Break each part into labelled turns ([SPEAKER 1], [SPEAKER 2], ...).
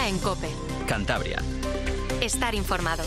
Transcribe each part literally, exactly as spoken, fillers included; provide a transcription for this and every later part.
[SPEAKER 1] Herrera en COPE.
[SPEAKER 2] Cantabria.
[SPEAKER 1] Estar informado.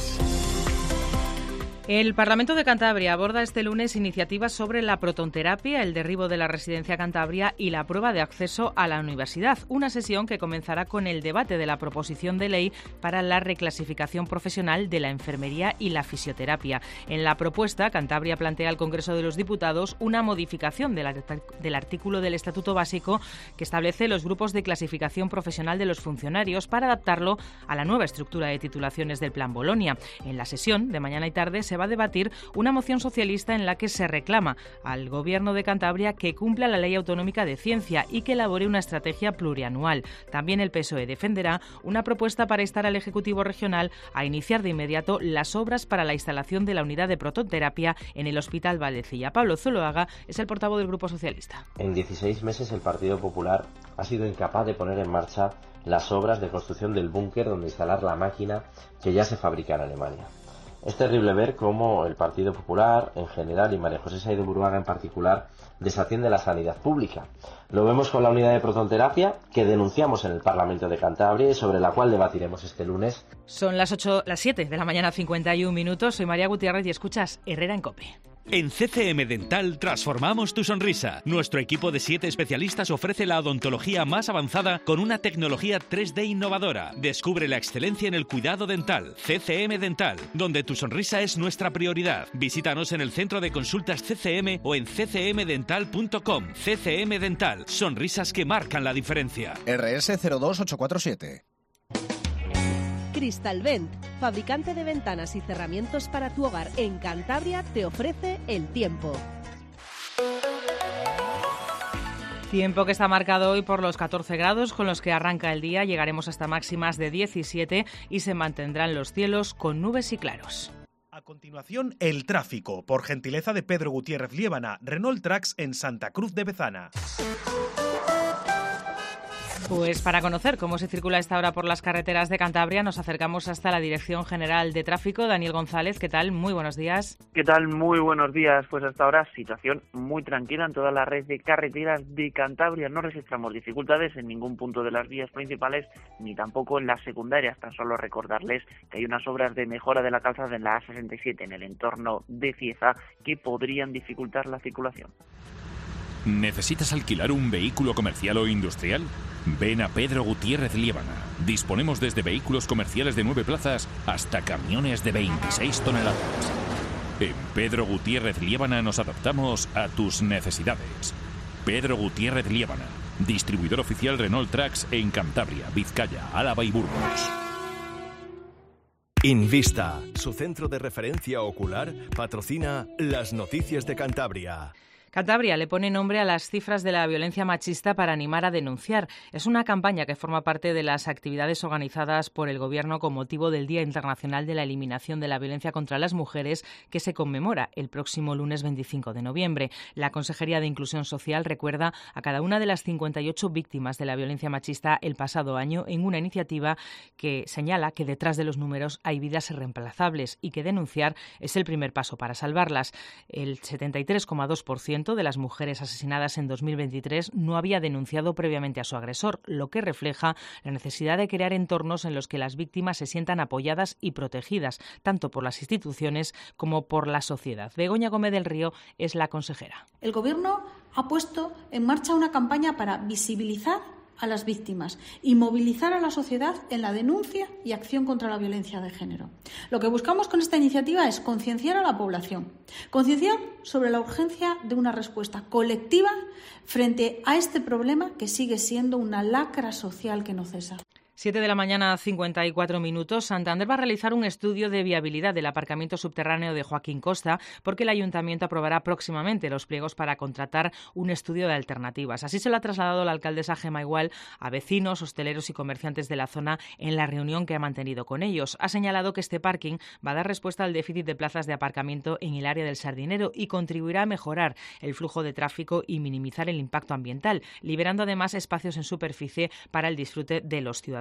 [SPEAKER 3] El Parlamento de Cantabria aborda este lunes iniciativas sobre la protonterapia, el derribo de la residencia Cantabria y la prueba de acceso a la universidad. Una sesión que comenzará con el debate de la proposición de ley para la reclasificación profesional de la enfermería y la fisioterapia. En la propuesta, Cantabria plantea al Congreso de los Diputados una modificación del, del artículo del Estatuto Básico que establece los grupos de clasificación profesional de los funcionarios para adaptarlo a la nueva estructura de titulaciones del Plan Bolonia. En la sesión de mañana y tarde se va a debatir una moción socialista en la que se reclama al Gobierno de Cantabria que cumpla la Ley Autonómica de Ciencia y que elabore una estrategia plurianual. También el P S O E defenderá una propuesta para instar al Ejecutivo Regional a iniciar de inmediato las obras para la instalación de la unidad de protonterapia en el Hospital Valdecilla. Pablo Zuloaga es el portavoz del Grupo Socialista.
[SPEAKER 4] En dieciséis meses el Partido Popular ha sido incapaz de poner en marcha las obras de construcción del búnker donde instalar la máquina que ya se fabrica en Alemania. Es terrible ver cómo el Partido Popular en general y María José Saído Buruaga en particular desatiende la sanidad pública. Lo vemos con la unidad de protonterapia que denunciamos en el Parlamento de Cantabria y sobre la cual debatiremos este lunes.
[SPEAKER 3] Son las ocho, las siete de la mañana, cincuenta y un minutos. Soy María Gutiérrez y escuchas Herrera en COPE.
[SPEAKER 5] En C C M Dental transformamos tu sonrisa. Nuestro equipo de siete especialistas ofrece la odontología más avanzada con una tecnología tres D innovadora. Descubre la excelencia en el cuidado dental. C C M Dental, donde tu sonrisa es nuestra prioridad. Visítanos en el centro de consultas C C M o en c c m dental punto com. C C M Dental, sonrisas que marcan la diferencia.
[SPEAKER 6] R S cero dos ocho cuatro siete.
[SPEAKER 7] Cristalvent, fabricante de ventanas y cerramientos para tu hogar en Cantabria, te ofrece el tiempo.
[SPEAKER 3] Tiempo que está marcado hoy por los catorce grados con los que arranca el día. Llegaremos hasta máximas de diecisiete y se mantendrán los cielos con nubes y claros.
[SPEAKER 8] A continuación, el tráfico, por gentileza de Pedro Gutiérrez Liébana, Renault Trax en Santa Cruz de Bezana.
[SPEAKER 3] Pues para conocer cómo se circula a esta hora por las carreteras de Cantabria, nos acercamos hasta la Dirección General de Tráfico. Daniel González, ¿qué tal? Muy buenos días.
[SPEAKER 9] ¿Qué tal? Muy buenos días. Pues hasta ahora situación muy tranquila en toda la red de carreteras de Cantabria. No registramos dificultades en ningún punto de las vías principales, ni tampoco en las secundarias. Tan solo recordarles que hay unas obras de mejora de la calzada en la A sesenta y siete en el entorno de Cieza que podrían dificultar la circulación.
[SPEAKER 10] ¿Necesitas alquilar un vehículo comercial o industrial? Ven a Pedro Gutiérrez Liébana. Disponemos desde vehículos comerciales de nueve plazas hasta camiones de veintiséis toneladas. En Pedro Gutiérrez Liébana nos adaptamos a tus necesidades. Pedro Gutiérrez Liébana, distribuidor oficial Renault Trax en Cantabria, Vizcaya, Álava y Burgos.
[SPEAKER 11] Invista, su centro de referencia ocular, patrocina las noticias de Cantabria.
[SPEAKER 3] Cantabria le pone nombre a las cifras de la violencia machista para animar a denunciar. Es una campaña que forma parte de las actividades organizadas por el Gobierno con motivo del Día Internacional de la Eliminación de la Violencia contra las Mujeres, que se conmemora el próximo lunes veinticinco de noviembre. La Consejería de Inclusión Social recuerda a cada una de las cincuenta y ocho víctimas de la violencia machista el pasado año en una iniciativa que señala que detrás de los números hay vidas irreemplazables y que denunciar es el primer paso para salvarlas. El setenta y tres coma dos por ciento de las mujeres asesinadas en dos mil veintitrés no había denunciado previamente a su agresor, lo que refleja la necesidad de crear entornos en los que las víctimas se sientan apoyadas y protegidas, tanto por las instituciones como por la sociedad. Begoña Gómez del Río es la consejera.
[SPEAKER 12] El Gobierno ha puesto en marcha una campaña para visibilizar a las víctimas y movilizar a la sociedad en la denuncia y acción contra la violencia de género. Lo que buscamos con esta iniciativa es concienciar a la población, concienciar sobre la urgencia de una respuesta colectiva frente a este problema que sigue siendo una lacra social que no cesa.
[SPEAKER 3] siete de la mañana, cincuenta y cuatro minutos. Santander va a realizar un estudio de viabilidad del aparcamiento subterráneo de Joaquín Costa porque el Ayuntamiento aprobará próximamente los pliegos para contratar un estudio de alternativas. Así se lo ha trasladado la alcaldesa Gemma Igual a vecinos, hosteleros y comerciantes de la zona en la reunión que ha mantenido con ellos. Ha señalado que este parking va a dar respuesta al déficit de plazas de aparcamiento en el área del Sardinero y contribuirá a mejorar el flujo de tráfico y minimizar el impacto ambiental, liberando además espacios en superficie para el disfrute de los ciudadanos.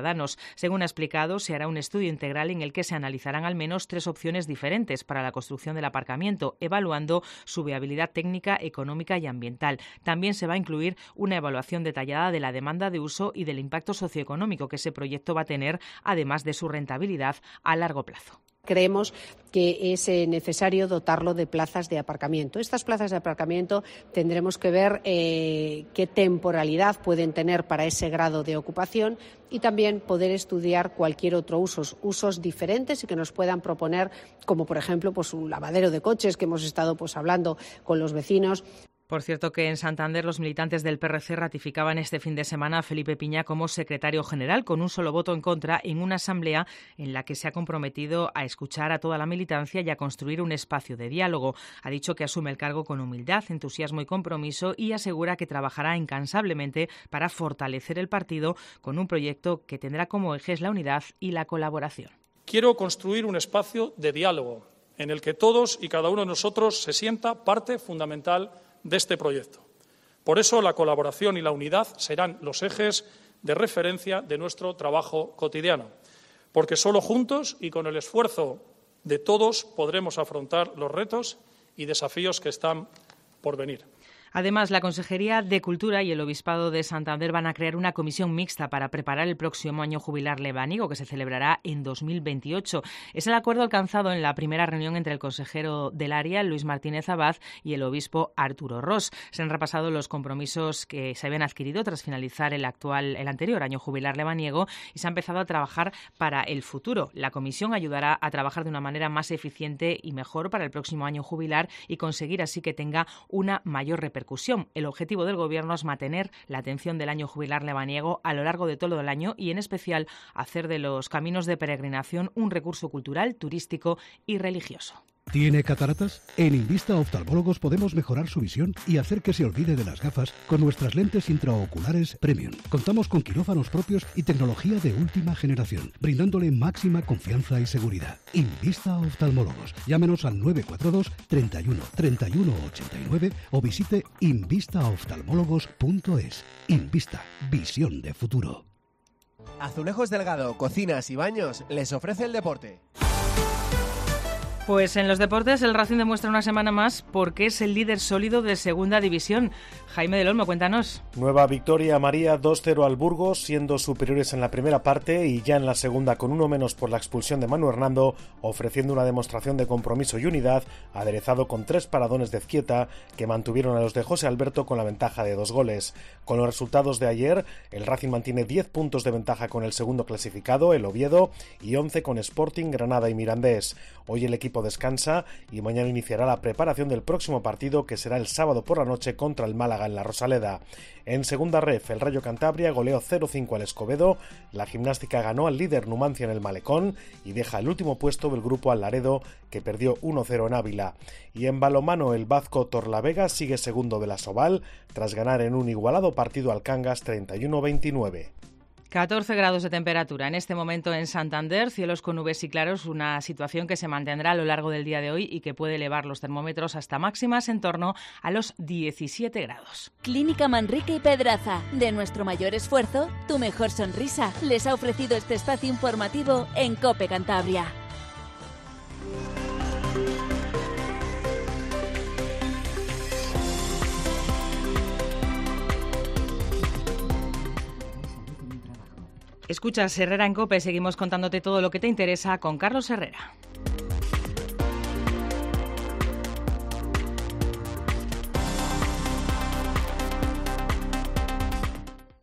[SPEAKER 3] ciudadanos. Según ha explicado, se hará un estudio integral en el que se analizarán al menos tres opciones diferentes para la construcción del aparcamiento, evaluando su viabilidad técnica, económica y ambiental. También se va a incluir una evaluación detallada de la demanda de uso y del impacto socioeconómico que ese proyecto va a tener, además de su rentabilidad a largo plazo.
[SPEAKER 2] Creemos que es necesario dotarlo de plazas de aparcamiento. Estas plazas de aparcamiento tendremos que ver eh, qué temporalidad pueden tener para ese grado de ocupación y también poder estudiar cualquier otro uso, usos diferentes y que nos puedan proponer, como por ejemplo pues un lavadero de coches que hemos estado pues hablando con los vecinos.
[SPEAKER 3] Por cierto que en Santander los militantes del P R C ratificaban este fin de semana a Felipe Piña como secretario general con un solo voto en contra en una asamblea en la que se ha comprometido a escuchar a toda la militancia y a construir un espacio de diálogo. Ha dicho que asume el cargo con humildad, entusiasmo y compromiso y asegura que trabajará incansablemente para fortalecer el partido con un proyecto que tendrá como ejes la unidad y la colaboración.
[SPEAKER 13] Quiero construir un espacio de diálogo en el que todos y cada uno de nosotros se sienta parte fundamental de este proyecto. Por eso la colaboración y la unidad serán los ejes de referencia de nuestro trabajo cotidiano, porque solo juntos y con el esfuerzo de todos podremos afrontar los retos y desafíos que están por venir.
[SPEAKER 3] Además, la Consejería de Cultura y el Obispado de Santander van a crear una comisión mixta para preparar el próximo año jubilar lebaniego, que se celebrará en dos mil veintiocho. Es el acuerdo alcanzado en la primera reunión entre el consejero del área, Luis Martínez Abad, y el obispo Arturo Ros. Se han repasado los compromisos que se habían adquirido tras finalizar el actual, el anterior año jubilar lebaniego y se ha empezado a trabajar para el futuro. La comisión ayudará a trabajar de una manera más eficiente y mejor para el próximo año jubilar y conseguir así que tenga una mayor repercusión. El objetivo del Gobierno es mantener la atención del año jubilar lebaniego a lo largo de todo el año y, en especial, hacer de los caminos de peregrinación un recurso cultural, turístico y religioso.
[SPEAKER 14] ¿Tiene cataratas? En Invista Oftalmólogos podemos mejorar su visión y hacer que se olvide de las gafas con nuestras lentes intraoculares Premium. Contamos con quirófanos propios y tecnología de última generación, brindándole máxima confianza y seguridad. Invista Oftalmólogos. Llámenos al nueve cuatro dos, treinta y uno, treinta y uno ochenta y nueve o visite invista oftalmólogos punto es. Invista. Visión de futuro.
[SPEAKER 15] Azulejos Delgado, Cocinas y Baños les ofrece el deporte.
[SPEAKER 3] Pues en los deportes el Racing demuestra una semana más por qué es el líder sólido de Segunda División. Jaime del Olmo, cuéntanos.
[SPEAKER 16] Nueva victoria María, dos cero al Burgos, siendo superiores en la primera parte y ya en la segunda con uno menos por la expulsión de Manu Hernando, ofreciendo una demostración de compromiso y unidad, aderezado con tres paradones de Ezquieta que mantuvieron a los de José Alberto con la ventaja de dos goles. Con los resultados de ayer, el Racing mantiene diez puntos de ventaja con el segundo clasificado, el Oviedo, y once con Sporting, Granada y Mirandés. Hoy el equipo descansa y mañana iniciará la preparación del próximo partido, que será el sábado por la noche contra el Málaga en la Rosaleda. En segunda ref, el Rayo Cantabria goleó cero cinco al Escobedo, la Gimnástica ganó al líder Numancia en el Malecón y deja el último puesto del grupo al Laredo, que perdió uno cero en Ávila. Y en balonmano, el Bazco Torlavega sigue segundo de la Soval tras ganar en un igualado partido al Cangas treinta y uno veintinueve.
[SPEAKER 3] catorce grados de temperatura en este momento en Santander, cielos con nubes y claros, una situación que se mantendrá a lo largo del día de hoy y que puede elevar los termómetros hasta máximas en torno a los diecisiete grados.
[SPEAKER 17] Clínica Manrique y Pedraza, de nuestro mayor esfuerzo, tu mejor sonrisa, les ha ofrecido este espacio informativo en COPE Cantabria.
[SPEAKER 3] Escuchas Herrera en COPE, seguimos contándote todo lo que te interesa con Carlos Herrera.